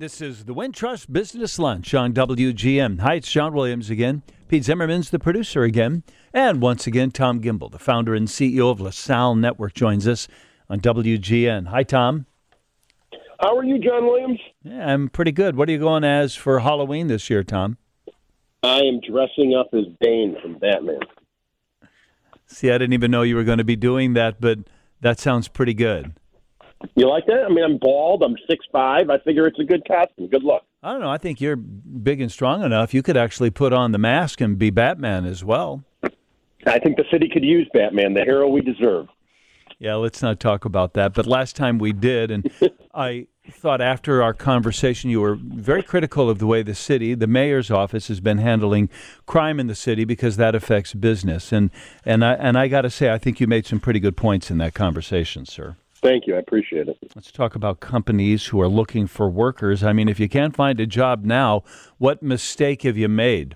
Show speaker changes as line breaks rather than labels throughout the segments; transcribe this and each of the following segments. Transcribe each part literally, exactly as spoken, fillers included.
This is the Wintrust Business Lunch on W G N. Hi, it's John Williams again. Pete Zimmerman's the producer again. And once again, Tom Gimbel, the founder and C E O of LaSalle Network, joins us on W G N. Hi, Tom.
How are you, John Williams?
Yeah, I'm pretty good. What are you going as for Halloween this year, Tom?
I am dressing up as Bane from Batman.
See, I didn't even know you were going to be doing that, but that sounds pretty good.
You like that? I mean, I'm bald. I'm six five. I figure it's a good costume. Good luck.
I don't know. I think you're big and strong enough. You could actually put on the mask and be Batman as well.
I think the city could use Batman, the hero we deserve.
Yeah, let's not talk about that. But last time we did, and I thought after our conversation you were very critical of the way the city, the mayor's office, has been handling crime in the city because that affects business. And and I, and I got to say, I think you made some pretty good points in that conversation, sir.
Thank you. I appreciate it.
Let's talk about companies who are looking for workers. I mean, if you can't find a job now, what mistake have you made?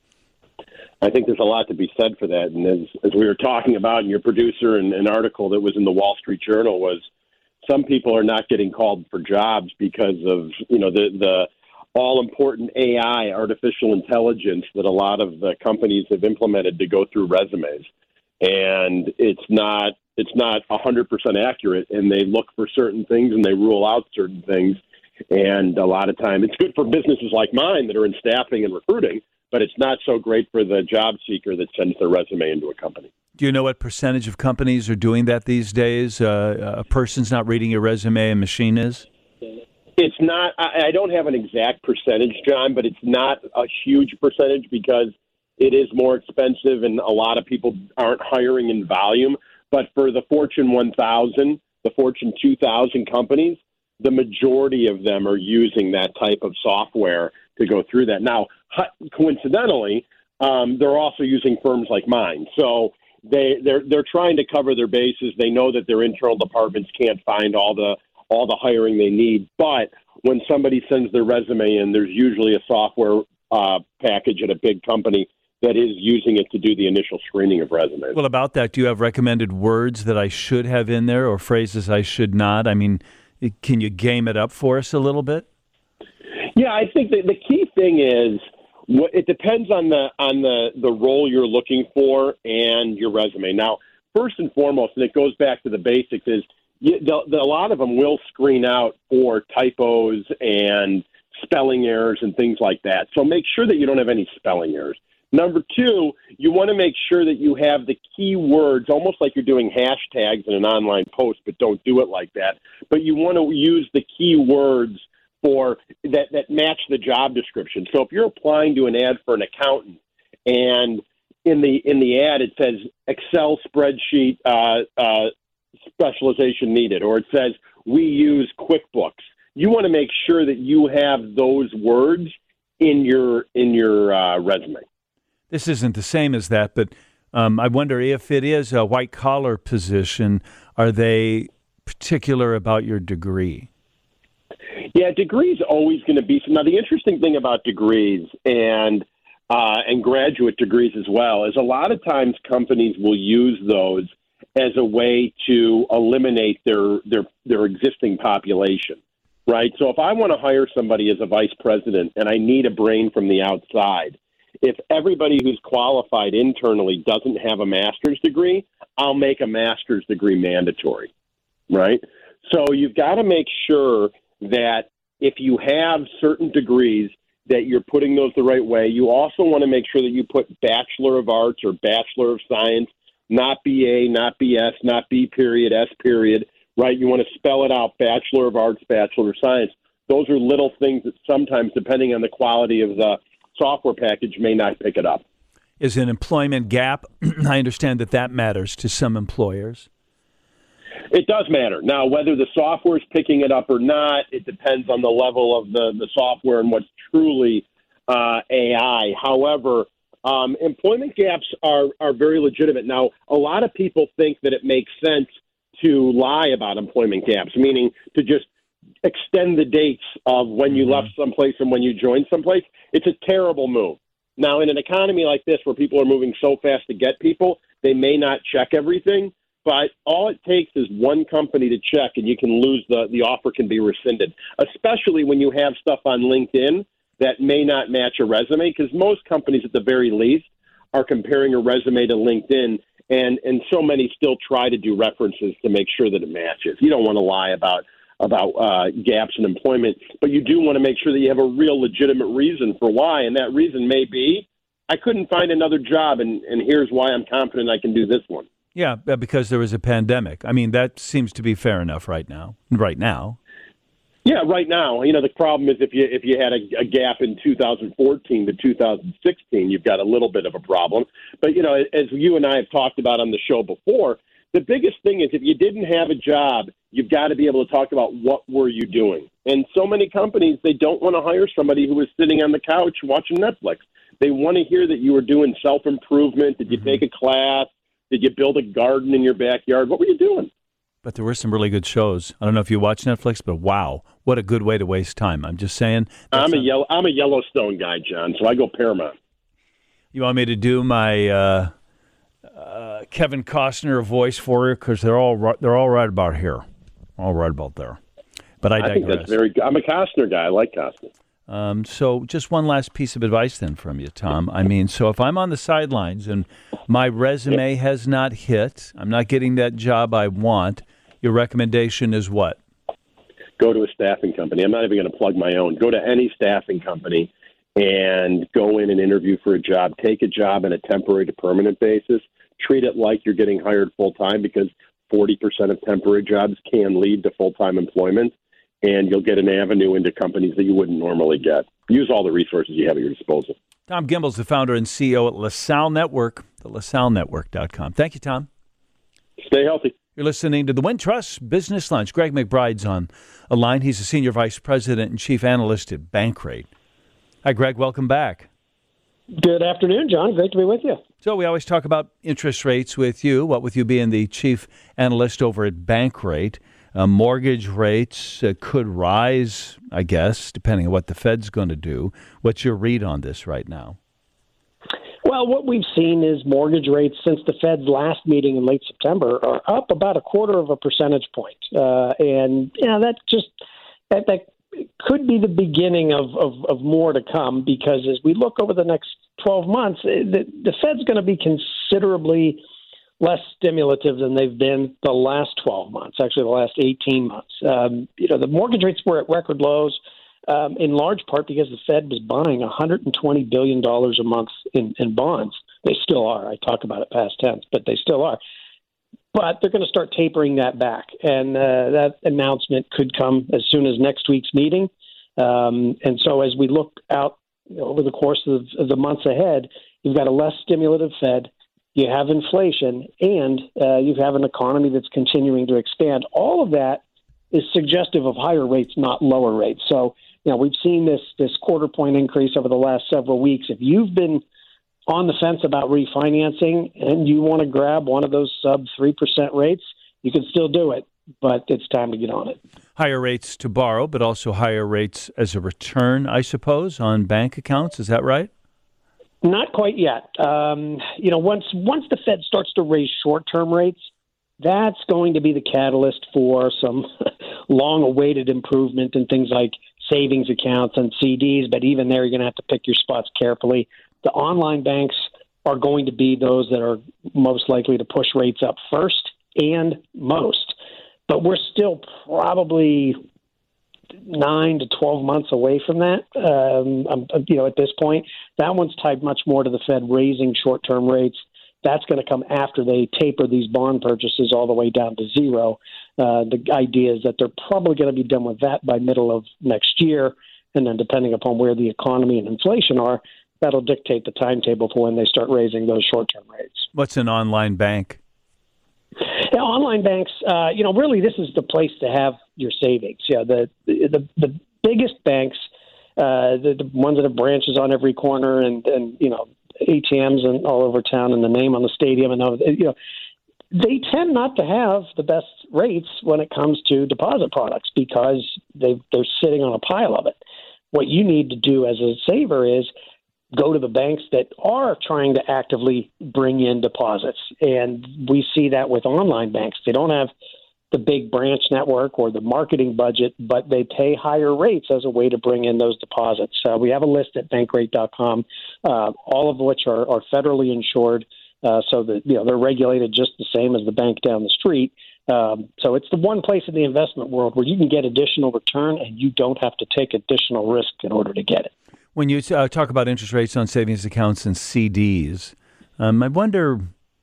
I think there's a lot to be said for that. And as, as we were talking about, and your producer, and an article that was in the Wall Street Journal was, some people are not getting called for jobs because of, you know, the, the all-important A I, artificial intelligence, that a lot of the companies have implemented to go through resumes. And it's not it's not one hundred percent accurate, and they look for certain things and they rule out certain things. And a lot of time, it's good for businesses like mine that are in staffing and recruiting, but it's not so great for the job seeker that sends their resume into a company.
Do you know what percentage of companies are doing that these days? Uh, a person's not reading your resume, a machine is?
It's not. I, I don't have an exact percentage, John, but it's not a huge percentage because it is more expensive and a lot of people aren't hiring in volume. But for the Fortune one thousand, the Fortune two thousand companies, the majority of them are using that type of software to go through that. Now, coincidentally, um, they're also using firms like mine. So they, they're they're trying to cover their bases. They know that their internal departments can't find all the all the hiring they need. But when somebody sends their resume in, there's usually a software uh, package at a big company that is using it to do the initial screening of resumes.
Well, about that, do you have recommended words that I should have in there or phrases I should not? I mean, can you game it up for us a little bit?
Yeah, I think that the key thing is what, it depends on the on the, the role you're looking for and your resume. Now, first and foremost, and it goes back to the basics, is you, the, the, a lot of them will screen out for typos and spelling errors and things like that. So make sure that you don't have any spelling errors. Number two, you want to make sure that you have the key words, almost like you're doing hashtags in an online post, but don't do it like that. But you want to use the key words for that, that match the job description. So if you're applying to an ad for an accountant, and in the in the ad it says Excel spreadsheet uh, uh, specialization needed, or it says we use QuickBooks, you want to make sure that you have those words in your in your uh, resume.
This isn't the same as that, but um, I wonder if it is a white-collar position, are they particular about your degree?
Yeah, degrees always going to be. Now, the interesting thing about degrees and uh, and graduate degrees as well is a lot of times companies will use those as a way to eliminate their their their existing population, right? So if I want to hire somebody as a vice president and I need a brain from the outside, if everybody who's qualified internally doesn't have a master's degree, I'll make a master's degree mandatory, right? So you've got to make sure that if you have certain degrees, that you're putting those the right way. You also want to make sure that you put Bachelor of Arts or Bachelor of Science, not B A, not B S, not B period, S period, right? You want to spell it out, Bachelor of Arts, Bachelor of Science. Those are little things that sometimes, depending on the quality of the software package, may not pick it up.
Is an employment gap? I understand that that matters to some employers.
It does matter. Now, whether the software is picking it up or not, it depends on the level of the, the software and what's truly uh, A I. However, um, employment gaps are, are very legitimate. Now, a lot of people think that it makes sense to lie about employment gaps, meaning to just extend the dates of when you left someplace and when you joined someplace. It's a terrible move. Now, in an economy like this where people are moving so fast to get people, they may not check everything. But all it takes is one company to check, and you can lose the the offer can be rescinded, especially when you have stuff on LinkedIn that may not match a resume, because most companies at the very least are comparing a resume to LinkedIn, and, and so many still try to do references to make sure that it matches. You don't want to lie about about uh, gaps in employment, but you do want to make sure that you have a real legitimate reason for why, and that reason may be, I couldn't find another job, and, and here's why I'm confident I can do this one.
Yeah, because there was a pandemic. I mean, that seems to be fair enough right now. Right now.
Yeah, right now. You know, the problem is if you if you had a, a gap in two thousand fourteen to two thousand sixteen, you've got a little bit of a problem. But, you know, as you and I have talked about on the show before, the biggest thing is if you didn't have a job, you've got to be able to talk about what were you doing. And so many companies, they don't want to hire somebody who is sitting on the couch watching Netflix. They want to hear that you were doing self-improvement. Did you mm-hmm. take a class? Did you build a garden in your backyard? What were you doing?
But there were some really good shows. I don't know if you watch Netflix, but wow, what a good way to waste time. I'm just saying.
I'm a not... yellow. I'm a Yellowstone guy, John. So I go Paramount.
You want me to do my uh, uh, Kevin Costner voice for you? Because they're all right, they're all right about here, all right about there. But I digress.
I think that's very good. I'm a Costner guy. I like Costner.
Um, so just one last piece of advice then from you, Tom. I mean, so if I'm on the sidelines and my resume has not hit, I'm not getting that job I want, your recommendation is what?
Go to a staffing company. I'm not even going to plug my own. Go to any staffing company and go in and interview for a job. Take a job on a temporary to permanent basis. Treat it like you're getting hired full-time, because forty percent of temporary jobs can lead to full-time employment. And you'll get an avenue into companies that you wouldn't normally get. Use all the resources you have at your disposal.
Tom Gimbel's the founder and C E O at LaSalle Network, the LaSalle Network dot com. Thank you, Tom.
Stay healthy.
You're listening to the Wintrust Business Lunch. Greg McBride's on a line. He's the Senior Vice President and Chief Analyst at Bankrate. Hi, Greg. Welcome back.
Good afternoon, John. Great to be with you.
So we always talk about interest rates with you, what with you being the Chief Analyst over at Bankrate. Uh, mortgage rates uh, could rise, I guess, depending on what the Fed's going to do. What's your read on this right now?
Well, what we've seen is mortgage rates since the Fed's last meeting in late September are up about a quarter of a percentage point. Uh, and, you know, that just that, that could be the beginning of, of, of more to come, because as we look over the next twelve months, the, the Fed's going to be considerably less stimulative than they've been the last twelve months, actually the last eighteen months. Um, you know, the mortgage rates were at record lows, um, in large part because the Fed was buying one hundred twenty billion dollars a month in, in bonds. They still are. I talk about it past tense, but they still are. But they're going to start tapering that back, and uh, that announcement could come as soon as next week's meeting. Um, and so as we look out, you know, over the course of, of the months ahead, you've got a less stimulative Fed. You have inflation, and uh, you have an economy that's continuing to expand. All of that is suggestive of higher rates, not lower rates. So, you know, we've seen this this quarter point increase over the last several weeks. If you've been on the fence about refinancing and you want to grab one of those sub three percent rates, you can still do it, but it's time to get on it.
Higher rates to borrow, but also higher rates as a return, I suppose, on bank accounts. Is that right?
Not quite yet. Um, you know, once once the Fed starts to raise short-term rates, that's going to be the catalyst for some long-awaited improvement in things like savings accounts and C Ds. But even there, you're going to have to pick your spots carefully. The online banks are going to be those that are most likely to push rates up first and most. But we're still probably nine to twelve months away from that. Um, you know, at this point, that one's tied much more to the Fed raising short-term rates. That's going to come after they taper these bond purchases all the way down to zero. Uh, the idea is that they're probably going to be done with that by middle of next year, and then depending upon where the economy and inflation are, that'll dictate the timetable for when they start raising those short-term rates.
What's an online bank?
Yeah, online banks, uh, you know, really this is the place to have your savings. Yeah, the the the biggest banks, uh, the, the ones that have branches on every corner and, and you know, A T Ms and all over town and the name on the stadium and all, you know, they tend not to have the best rates when it comes to deposit products because they they're sitting on a pile of it. What you need to do as a saver is go to the banks that are trying to actively bring in deposits. And we see that with online banks. They don't have the big branch network or the marketing budget, but they pay higher rates as a way to bring in those deposits. Uh, we have a list at bankrate dot com, uh, all of which are, are federally insured, uh, so that you know they're regulated just the same as the bank down the street. Um, so it's the one place in the investment world where you can get additional return and you don't have to take additional risk in order to get it.
When you uh, talk about interest rates on savings accounts and C Ds, um, I wonder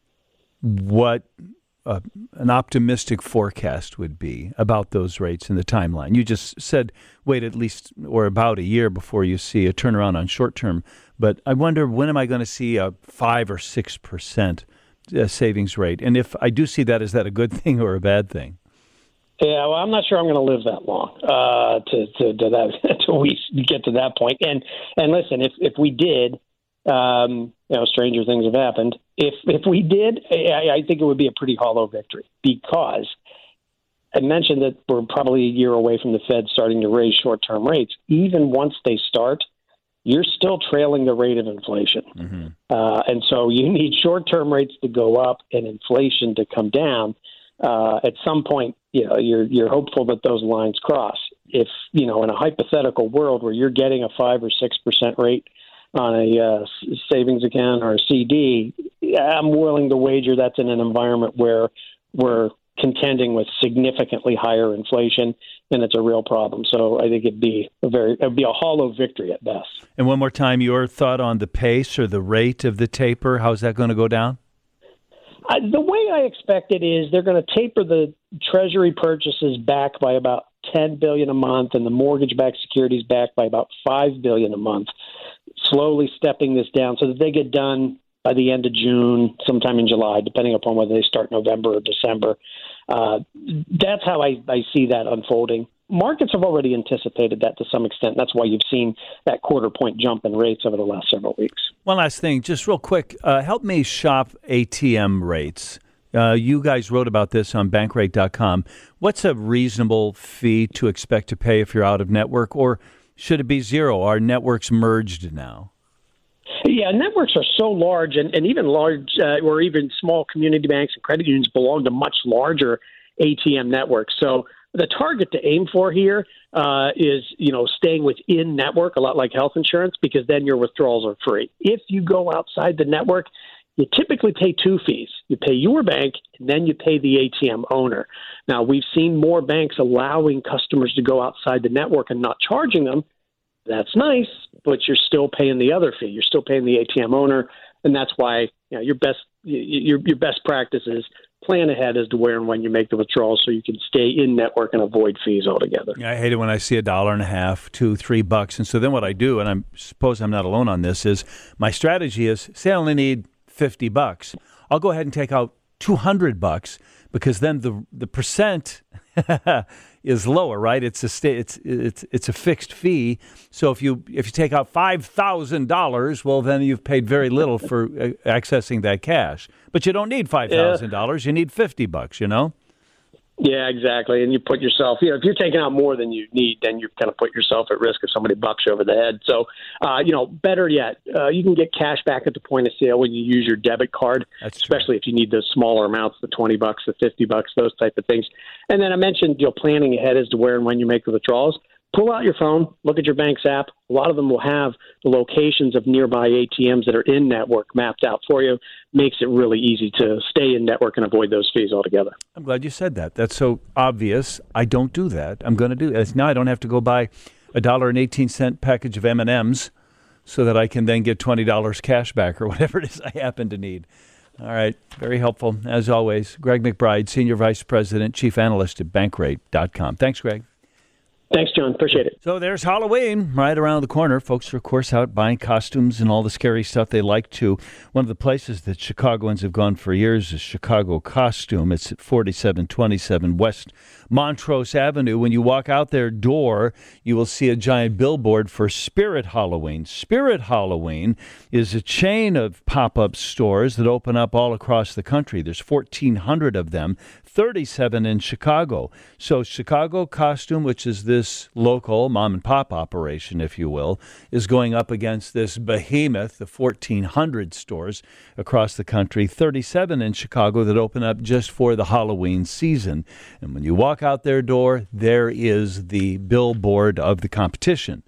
what Uh, an optimistic forecast would be about those rates in the timeline. You just said wait at least or about a year before you see a turnaround on short term. But I wonder, when am I going to see a five or six percent uh, savings rate? And if I do see that, is that a good thing or a bad thing?
Yeah, well, I'm not sure I'm going to live that long uh, to, to, to that until we get to that point. And and listen, if if we did, um, you know, stranger things have happened. If if we did, I, I think it would be a pretty hollow victory, because I mentioned that we're probably a year away from the Fed starting to raise short-term rates. Even once they start, you're still trailing the rate of inflation. Mm-hmm. Uh, and so you need short-term rates to go up and inflation to come down. Uh, at some point, you know, you're you're hopeful that those lines cross. If, you know, in a hypothetical world where you're getting a five or six percent rate on a uh, savings account or a C D, I'm willing to wager that's in an environment where we're contending with significantly higher inflation, and it's a real problem. So I think it'd be a very it'd be a hollow victory at best.
And one more time, your thought on the pace or the rate of the taper? How's that going to go down?
Uh, the way I expect it is they're going to taper the Treasury purchases back by about ten billion dollars a month, and the mortgage-backed securities back by about five billion dollars a month, slowly stepping this down so that they get done by the end of June, sometime in July, depending upon whether they start November or December. Uh, that's how I, I see that unfolding. Markets have already anticipated that to some extent. That's why you've seen that quarter point jump in rates over the last several weeks.
One last thing, just real quick, uh, help me shop A T M rates. Uh, you guys wrote about this on bankrate dot com. What's a reasonable fee to expect to pay if you're out of network, or should it be zero? Are networks merged now?
Yeah, networks are so large, and, and even large uh, or even small community banks and credit unions belong to much larger A T M networks. So the target to aim for here uh, is, you know, staying within network, a lot like health insurance, because then your withdrawals are free. If you go outside the network, you typically pay two fees. You pay your bank, and then you pay the A T M owner. Now, we've seen more banks allowing customers to go outside the network and not charging them. That's nice, but you're still paying the other fee. You're still paying the A T M owner, and that's why, you know, your best your your best practice is plan ahead as to where and when you make the withdrawals so you can stay in network and avoid fees altogether.
Yeah, I hate it when I see a dollar and a half, two, three bucks. And so then what I do, and I suppose I'm not alone on this, is my strategy is, say I only need fifty bucks. I'll go ahead and take out two hundred bucks, because then the the percent is lower, right? It's a sta- it's it's it's a fixed fee. So if you if you take out five thousand dollars, well, then you've paid very little for uh, accessing that cash. But you don't need five thousand yeah. dollars. You need fifty bucks. You know.
Yeah, exactly. And you put yourself, you know, if you're taking out more than you need, then you kind of put yourself at risk if somebody bucks you over the head. So, uh, you know, better yet, uh, you can get cash back at the point of sale when you use your debit card,
That's
especially
true.
if you need those smaller amounts, the twenty bucks, the fifty bucks, those type of things. And then I mentioned, you know, planning ahead as to where and when you make the withdrawals. Pull out your phone, look at your bank's app. A lot of them will have the locations of nearby A T Ms that are in network mapped out for you. Makes it really easy to stay in network and avoid those fees altogether.
I'm glad you said that. That's so obvious. I don't do that. I'm going to do it. Now I don't have to go buy a dollar and eighteen cent package of M and M's so that I can then get twenty dollars cash back or whatever it is I happen to need. All right. Very helpful, as always. Greg McBride, Senior Vice President, Chief Analyst at bankrate dot com. Thanks, Greg.
Thanks, John. Appreciate it.
So there's Halloween right around the corner. Folks are, of course, out buying costumes and all the scary stuff they like to. One of the places that Chicagoans have gone for years is Chicago Costume. It's at forty-seven twenty-seven West Montrose Avenue. When you walk out their door, you will see a giant billboard for Spirit Halloween. Spirit Halloween is a chain of pop-up stores that open up all across the country. There's fourteen hundred of them, thirty-seven in Chicago. So Chicago Costume, which is this this local mom and pop operation, if you will, is going up against this behemoth, the fourteen hundred stores across the country, thirty-seven in Chicago that open up just for the Halloween season. And when you walk out their door, there is the billboard of the competition.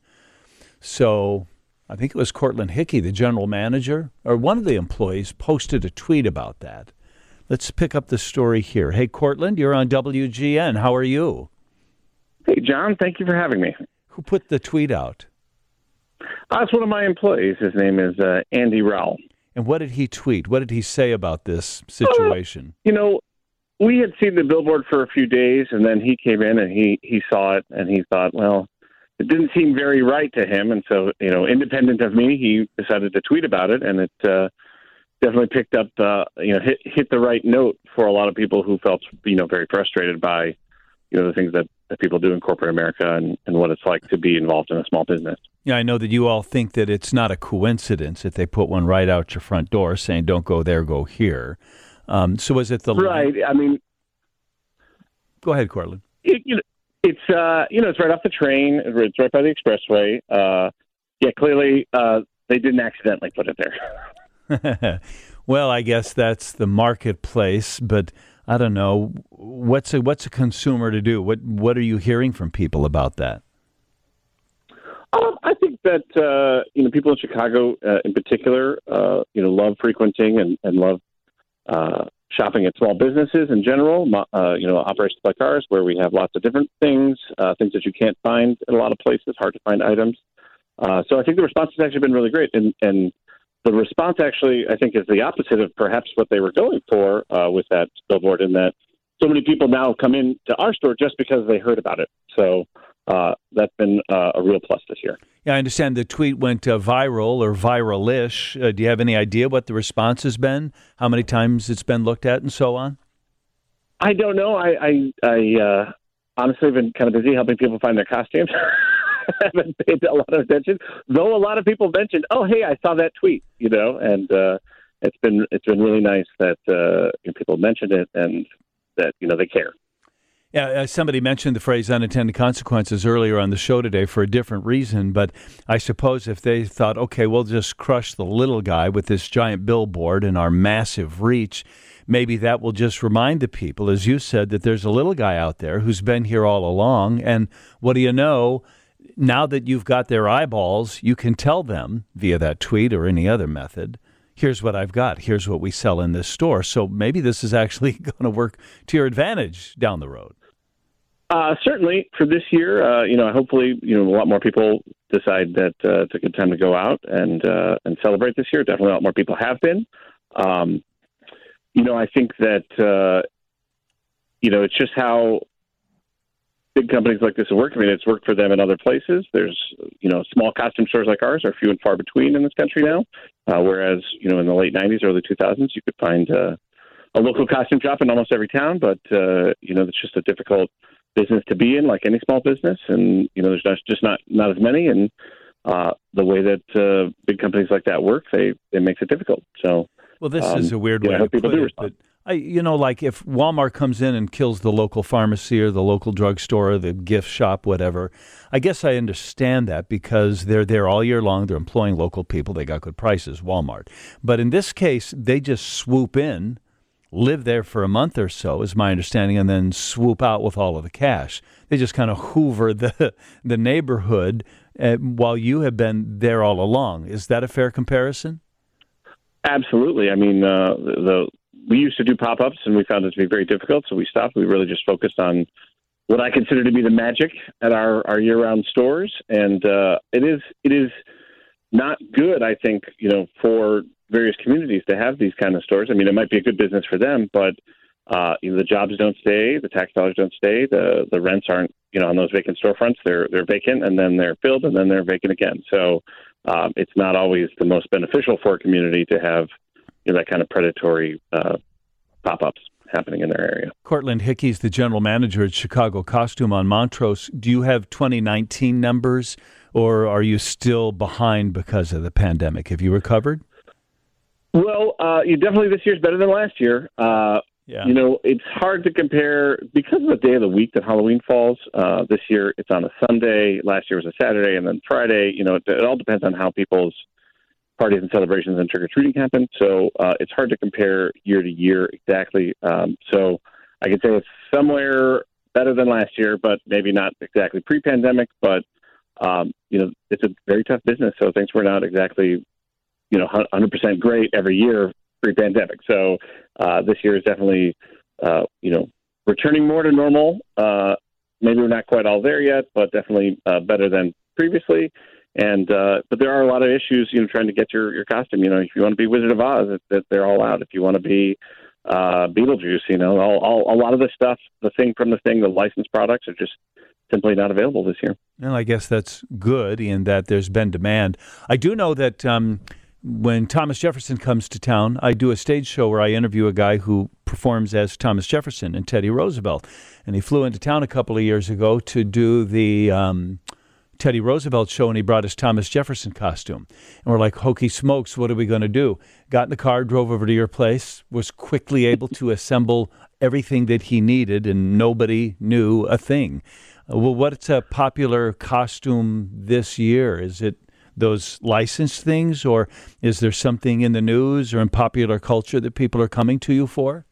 So I think it was Cortland Hickey, the general manager, or one of the employees, posted a tweet about that. Let's pick up the story here. Hey, Cortland, you're on W G N. How are you?
Hey, John. Thank you for having me.
Who put the tweet out?
Uh, it's one of my employees. His name is uh, Andy Rowell.
And what did he tweet? What did he say about this situation?
Uh, you know, we had seen the billboard for a few days, and then he came in and he, he saw it, and he thought, well, it didn't seem very right to him. And so, you know, independent of me, he decided to tweet about it, and it uh, definitely picked up, uh, you know, hit, hit the right note for a lot of people who felt, you know, very frustrated by, you know, the things that, that people do in corporate America and, and what it's like to be involved in a small business.
Yeah, I know that you all think that it's not a coincidence that they put one right out your front door saying, don't go there, go here. Um, so was it the...
Right. I mean...
Go ahead, Cortland.
It, you know, It's, uh, you know, it's right off the train. It's right by the expressway. Uh, yeah, clearly uh, they didn't accidentally put it there.
Well, I guess that's the marketplace, but I don't know. What's a, what's a consumer to do? What what are you hearing from people about that?
Um, I think that, uh, you know, people in Chicago uh, in particular, uh, you know, love frequenting and, and love uh shopping at small businesses in general, uh, you know, operations like ours, where we have lots of different things, uh, things that you can't find in a lot of places, hard to find items. Uh, so I think the response has actually been really great. And, and the response actually, I think, is the opposite of perhaps what they were going for uh, with that billboard, in that so many people now come into our store just because they heard about it. So uh, that's been uh, a real plus this year.
Yeah, I understand the tweet went uh, viral or viral-ish. Uh, do you have any idea what the response has been? How many times it's been looked at and so on?
I don't know. I, I, I uh, honestly have been kind of busy helping people find their costumes. I haven't paid a lot of attention, though a lot of people mentioned, oh, hey, I saw that tweet, you know, and uh, it's been it's been really nice that uh, people mentioned it and that, you know, they care.
Yeah, uh, somebody mentioned the phrase unintended consequences earlier on the show today for a different reason, but I suppose if they thought, okay, we'll just crush the little guy with this giant billboard and our massive reach, maybe that will just remind the people, as you said, that there's a little guy out there who's been here all along, and what do you know, now that you've got their eyeballs, you can tell them via that tweet or any other method, here's what I've got, here's what we sell in this store. So maybe this is actually going to work to your advantage down the road.
Uh, certainly for this year, uh, you know, hopefully, you know, a lot more people decide that uh, it's a good time to go out and uh, and celebrate this year. Definitely a lot more people have been. Um, you know, I think that, uh, you know, it's just how big companies like this work. I mean, it's worked for them in other places. There's, you know, small costume stores like ours are few and far between in this country now, uh, whereas, you know, in the late nineties, early two thousands, you could find uh, a local costume shop in almost every town. But, uh, you know, it's just a difficult business to be in, like any small business, and you know there's not, just not not as many, and uh, the way that uh, big companies like that work, they it makes it difficult. So,
well, this
um,
is a weird
yeah,
way
I
to
hope people
put
do
it,
respond.
but I, you know, like if Walmart comes in and kills the local pharmacy or the local drugstore, or the gift shop, whatever, I guess I understand that because they're there all year long, they're employing local people, they got good prices, Walmart. But in this case, they just swoop in, live there for a month or so, is my understanding, and then swoop out with all of the cash. They just kind of hoover the the neighborhood uh, while you have been there all along. Is that a fair comparison?
Absolutely. I mean, uh, the, the we used to do pop-ups, and we found it to be very difficult, so we stopped. We really just focused on what I consider to be the magic at our, our year-round stores, and uh, it is it is not good, I think, you know, for various communities to have these kind of stores. I mean, it might be a good business for them, but uh, you know, the jobs don't stay, the tax dollars don't stay, the the rents aren't, you know, on those vacant storefronts. They're they're vacant, and then they're filled, and then they're vacant again. So um, it's not always the most beneficial for a community to have, you know, that kind of predatory uh, pop-ups happening in their area.
Cortland Hickey's the general manager at Chicago Costume on Montrose. Do you have twenty nineteen numbers, or are you still behind because of the pandemic? Have you recovered?
Well, uh, you definitely this year's better than last year. Uh,
Yeah.
You know, it's hard to compare because of the day of the week that Halloween falls. Uh, this year, it's on a Sunday. Last year was a Saturday, and then Friday. You know, it, it all depends on how people's parties and celebrations and trick-or-treating happen. So uh, it's hard to compare year to year exactly. Um, so I can say it's somewhere better than last year, but maybe not exactly pre-pandemic. But, um, you know, it's a very tough business. So things were not exactly, you know, one hundred percent great every year pre-pandemic. So uh, this year is definitely, uh, you know, returning more to normal. Uh, maybe we're not quite all there yet, but definitely uh, better than previously. And uh, but there are a lot of issues, you know, trying to get your, your costume. You know, if you want to be Wizard of Oz, it, they're all out. If you want to be uh, Beetlejuice, you know, all, all, a lot of the stuff, the thing from the thing, the licensed products are just simply not available this year.
Well, I guess that's good in that there's been demand. I do know that um, when Thomas Jefferson comes to town, I do a stage show where I interview a guy who performs as Thomas Jefferson and Teddy Roosevelt. And he flew into town a couple of years ago to do the um, Teddy Roosevelt show, and he brought his Thomas Jefferson costume. And we're like, hokey smokes, what are we going to do? Got in the car, drove over to your place, was quickly able to assemble everything that he needed, and nobody knew a thing. Uh, well, what's a popular costume this year? Is it those licensed things, or is there something in the news or in popular culture that people are coming to you for?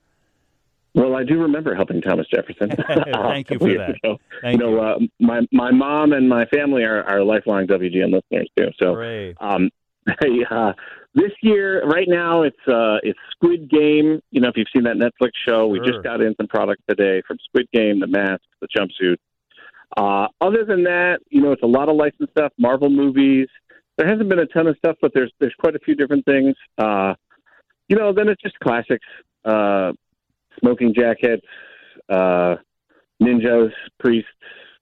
Well, I do remember helping Thomas Jefferson.
Thank you for that.
Ago.
Thank
you know,
you.
Uh, my my mom and my family are, are lifelong W G N listeners too. So,
Hooray.
um, uh, this year, right now, it's uh, it's Squid Game. You know, if you've seen that Netflix show, we
Sure.
just got in some products today from Squid Game, the mask, the jumpsuit. Uh, other than that, you know, it's a lot of licensed stuff, Marvel movies. There hasn't been a ton of stuff, but there's there's quite a few different things. Uh, you know, then it's just classics, uh, smoking jackets, uh, ninjas, priests,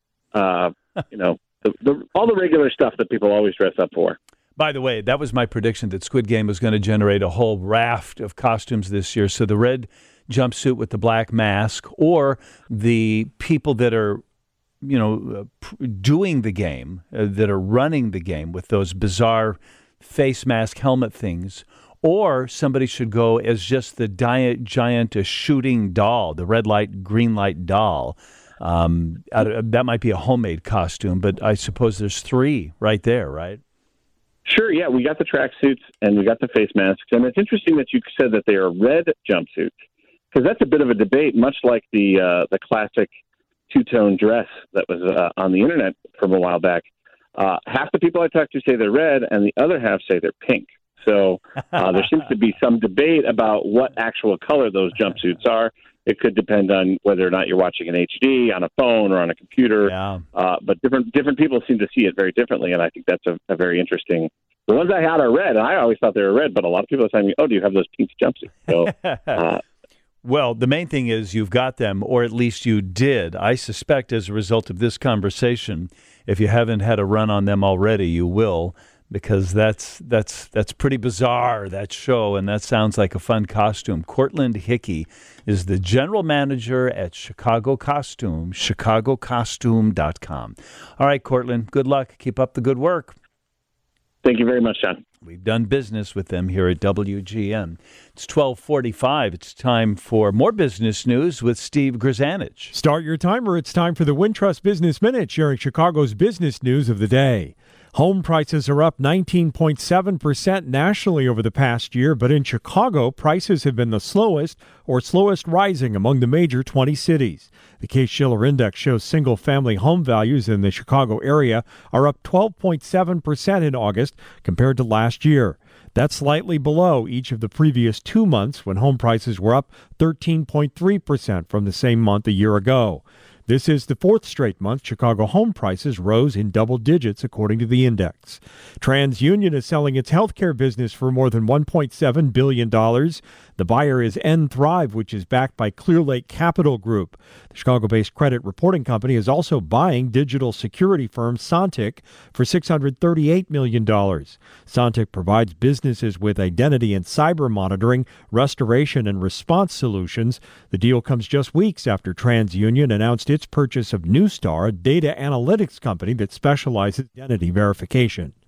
uh, you know, the, the, all the regular stuff that people always dress up for.
By the way, that was my prediction that Squid Game was going to generate a whole raft of costumes this year. So the red jumpsuit with the black mask, or the people that are you know, uh, doing the game, uh, that are running the game with those bizarre face mask helmet things, or somebody should go as just the giant, giant uh, shooting doll, the red light, green light doll. Um, uh, that might be a homemade costume, but I suppose there's three right there, right?
Sure, yeah, we got the tracksuits and we got the face masks. And it's interesting that you said that they are red jumpsuits, because that's a bit of a debate, much like the uh, the classic two-tone dress that was uh, on the internet from a while back. Uh, half the people I talk to say they're red, and the other half say they're pink. So uh, there seems to be some debate about what actual color those jumpsuits are. It could depend on whether or not you're watching in H D, on a phone, or on a computer.
Yeah.
Uh, but different different people seem to see it very differently, and I think that's a, a very interesting. The ones I had are red, and I always thought they were red, but a lot of people are telling me, oh, do you have those pink jumpsuits? So, uh,
Well, the main thing is you've got them, or at least you did. I suspect as a result of this conversation, if you haven't had a run on them already, you will, because that's that's that's pretty bizarre, that show, and that sounds like a fun costume. Cortland Hickey is the general manager at Chicago Costume, chicago costume dot com. All right, Cortland, good luck. Keep up the good work.
thank you very much, John.
We've done business with them here at W G N. It's twelve forty-five. It's time for more business news with Steve Grzanich.
Start your timer. It's time for the Wintrust Business Minute, sharing Chicago's business news of the day. Home prices are up nineteen point seven percent nationally over the past year, but in Chicago, prices have been the slowest or slowest rising among the major twenty cities. The Case-Shiller Index shows single-family home values in the Chicago area are up twelve point seven percent in August compared to last year. That's slightly below each of the previous two months when home prices were up thirteen point three percent from the same month a year ago. This is the fourth straight month Chicago home prices rose in double digits, according to the index. TransUnion is selling its healthcare business for more than one point seven billion dollars. The buyer is N Thrive, which is backed by Clearlake Capital Group. The Chicago-based credit reporting company is also buying digital security firm Sontiq for six hundred thirty-eight million dollars. Sontiq provides businesses with identity and cyber monitoring, restoration, and response solutions. The deal comes just weeks after TransUnion announced its purchase of Neustar, a data analytics company that specializes in identity verification.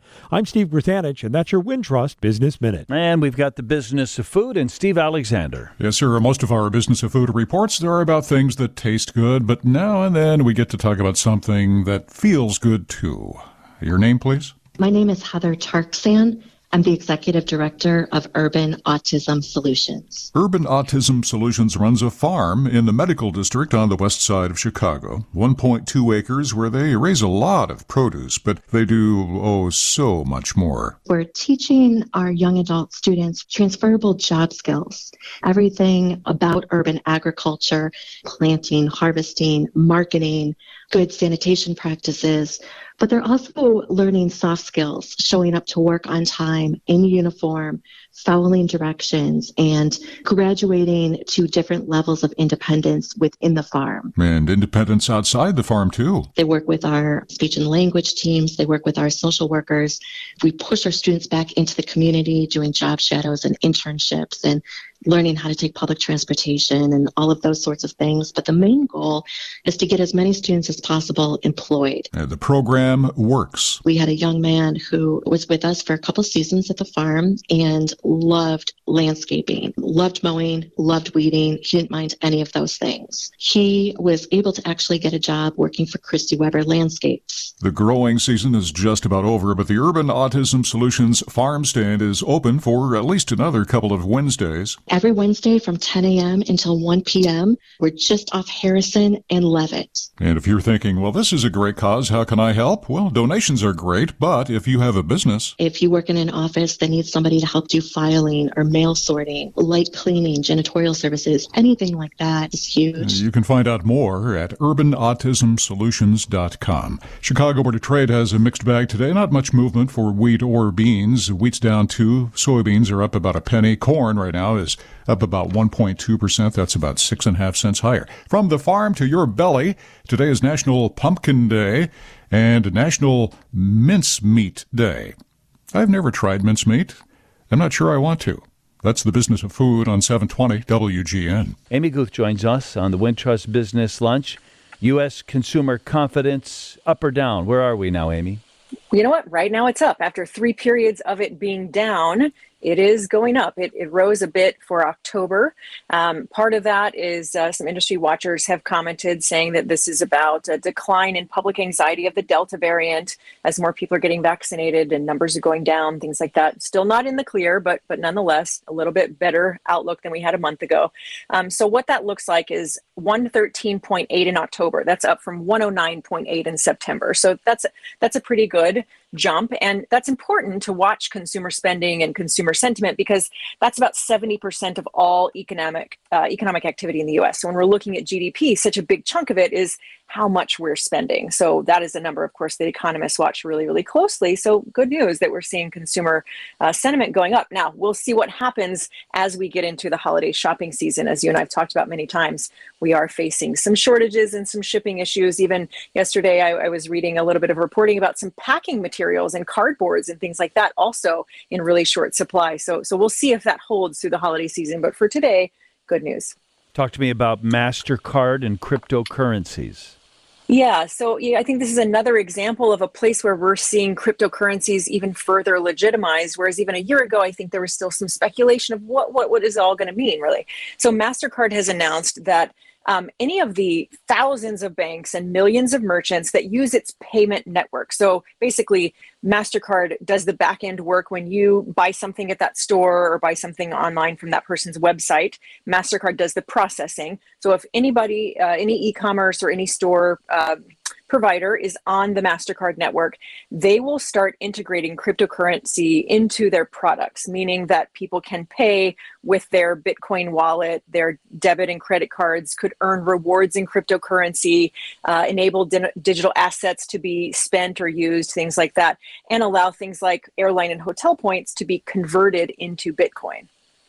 I'm Steve Grithanich, and that's your Wintrust Business Minute.
And we've got the business of food and Steve Alexander.
Yes, sir. Most of our business of food reports, there are about things that taste good, but now and then we get to talk about something that feels good, too. Your name, please?
My name is Heather Tarksan. I'm the Executive Director of Urban Autism Solutions.
Urban Autism Solutions runs a farm in the Medical District on the west side of Chicago. one point two acres where they raise a lot of produce, but they do, oh, so much more.
We're teaching our young adult students transferable job skills, everything about urban agriculture, planting, harvesting, marketing, good sanitation practices, but they're also learning soft skills, showing up to work on time, in uniform, following directions, and graduating to different levels of independence within the farm.
And independence outside the farm, too.
They work with our speech and language teams. They work with our social workers. We push our students back into the community, doing job shadows and internships and learning how to take public transportation and all of those sorts of things. But the main goal is to get as many students as possible employed.
And the program works.
We had a young man who was with us for a couple seasons at the farm and loved landscaping, loved mowing, loved weeding. He didn't mind any of those things. He was able to actually get a job working for Christy Weber Landscapes.
The growing season is just about over, but the Urban Autism Solutions farm stand is open for at least another couple of Wednesdays.
Every Wednesday from ten a.m. until one p.m. We're just off Harrison and Levitt.
And if you're thinking, well, this is a great cause, how can I help? Well, donations are great, but if you have a business...
If you work in an office that needs somebody to help do filing or mail sorting, light cleaning, janitorial services, anything like that is huge.
You can find out more at urban autism solutions dot com. Chicago Board of Trade has a mixed bag today. Not much movement for wheat or beans. Wheat's down two. Soybeans are up about a penny. Corn right now is up about one point two percent. That's about six and a half cents higher. From the farm to your belly, today is National Pumpkin Day and National Mincemeat Day. I've never tried mincemeat. I'm not sure I want to. That's the business of food on seven twenty W G N.
Amy Guth joins us on the Wintrust Business Lunch. U S consumer confidence, up or down? Where are we now, Amy?
You know what? Right now it's up. After three periods of it being down, it is going up. It, it rose a bit for October. Um, part of that is uh, some industry watchers have commented saying that this is about a decline in public anxiety of the Delta variant as more people are getting vaccinated and numbers are going down, things like that. Still not in the clear, but but nonetheless, a little bit better outlook than we had a month ago. Um, so what that looks like is one thirteen point eight in October. That's up from one oh nine point eight in September. So that's that's a pretty good jump. And that's important to watch consumer spending and consumer sentiment because that's about seventy percent of all economic uh, economic activity in the U S. So when we're looking at G D P, such a big chunk of it is how much we're spending. So that is a number, of course, that economists watch really, really closely. So good news that we're seeing consumer uh, sentiment going up. Now, we'll see what happens as we get into the holiday shopping season. As you and I have talked about many times, we are facing some shortages and some shipping issues. Even yesterday, I, I was reading a little bit of reporting about some packing materials and cardboards and things like that also in really short supply. So, so we'll see if that holds through the holiday season. But for today, good news.
Talk to me about MasterCard and cryptocurrencies.
Yeah, so yeah, I think this is another example of a place where we're seeing cryptocurrencies even further legitimized, whereas even a year ago, I think there was still some speculation of what what, what is it all going to mean, really. So MasterCard has announced that Um, any of the thousands of banks and millions of merchants that use its payment network. So basically, MasterCard does the back end work when you buy something at that store or buy something online from that person's website. MasterCard does the processing. So if anybody, uh, any e-commerce or any store uh, provider is on the MasterCard network, they will start integrating cryptocurrency into their products, meaning that people can pay with their Bitcoin wallet, their debit and credit cards, could earn rewards in cryptocurrency, uh, enable di- digital assets to be spent or used, things like that, and allow things like airline and hotel points to be converted into Bitcoin.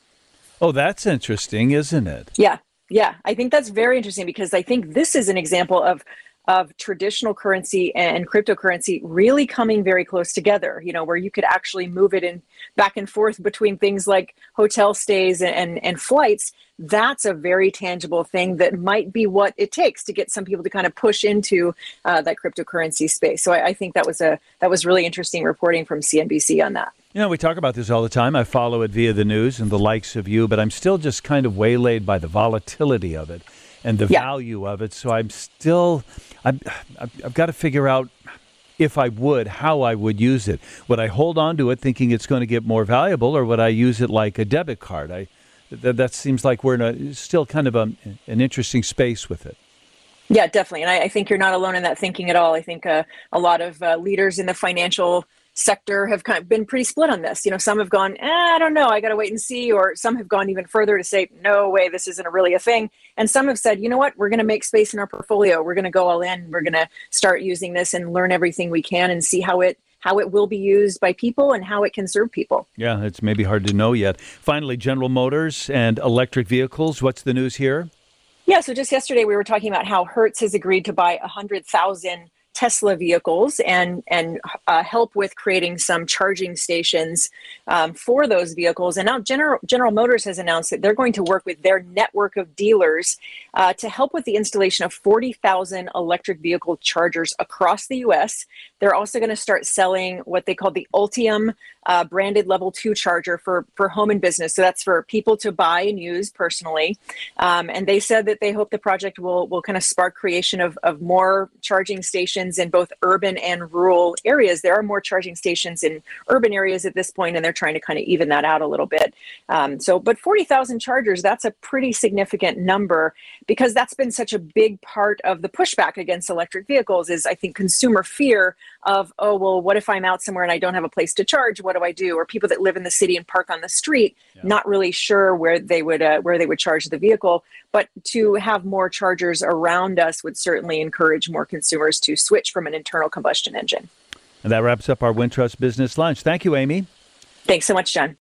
Oh, that's interesting, isn't it?
Yeah. Yeah, I think that's very interesting because I think this is an example of of traditional currency and cryptocurrency really coming very close together, you know, where you could actually move it in back and forth between things like hotel stays and, and flights. That's a very tangible thing that might be what it takes to get some people to kind of push into uh, that cryptocurrency space. So I, I think that was a that was really interesting reporting from C N B C on that.
You know, we talk about this all the time. I follow it via the news and the likes of you, but I'm still just kind of waylaid by the volatility of it and the
yeah.
value of it. So I'm still, I've, I've got to figure out if I would, how I would use it. Would I hold on to it thinking it's going to get more valuable, or would I use it like a debit card? I That, that seems like we're in a still kind of a, an interesting space with it.
Yeah, definitely. And I, I think you're not alone in that thinking at all. I think uh, a lot of uh, leaders in the financial sector have kind of been pretty split on this. You know, some have gone, eh, I don't know, I got to wait and see. Or some have gone even further to say, no way, this isn't really a thing. And some have said, you know what, we're going to make space in our portfolio. We're going to go all in. We're going to start using this and learn everything we can and see how it how it will be used by people and how it can serve people.
Yeah, it's maybe hard to know yet. Finally, General Motors and electric vehicles. What's the news here?
Yeah, so just yesterday we were talking about how Hertz has agreed to buy one hundred thousand Tesla vehicles and and uh, help with creating some charging stations um, for those vehicles. And now General General Motors has announced that they're going to work with their network of dealers uh, to help with the installation of forty thousand electric vehicle chargers across the U S. They're also going to start selling what they call the Ultium uh, branded level two charger for, for home and business. So that's for people to buy and use personally. Um, and they said that they hope the project will will kind of spark creation of, of more charging stations in both urban and rural areas. There are more charging stations in urban areas at this point, and they're trying to kind of even that out a little bit. Um, so, but forty thousand chargers, that's a pretty significant number, because that's been such a big part of the pushback against electric vehicles is, I think, consumer fear of, oh, well, what if I'm out somewhere and I don't have a place to charge? What do I do? Or people that live in the city and park on the street, yeah. not really sure where they would uh, where they would charge the vehicle. But to have more chargers around us would certainly encourage more consumers to switch from an internal combustion engine.
And that wraps up our Wintrust Business Lunch. Thank you, Amy.
Thanks so much, John.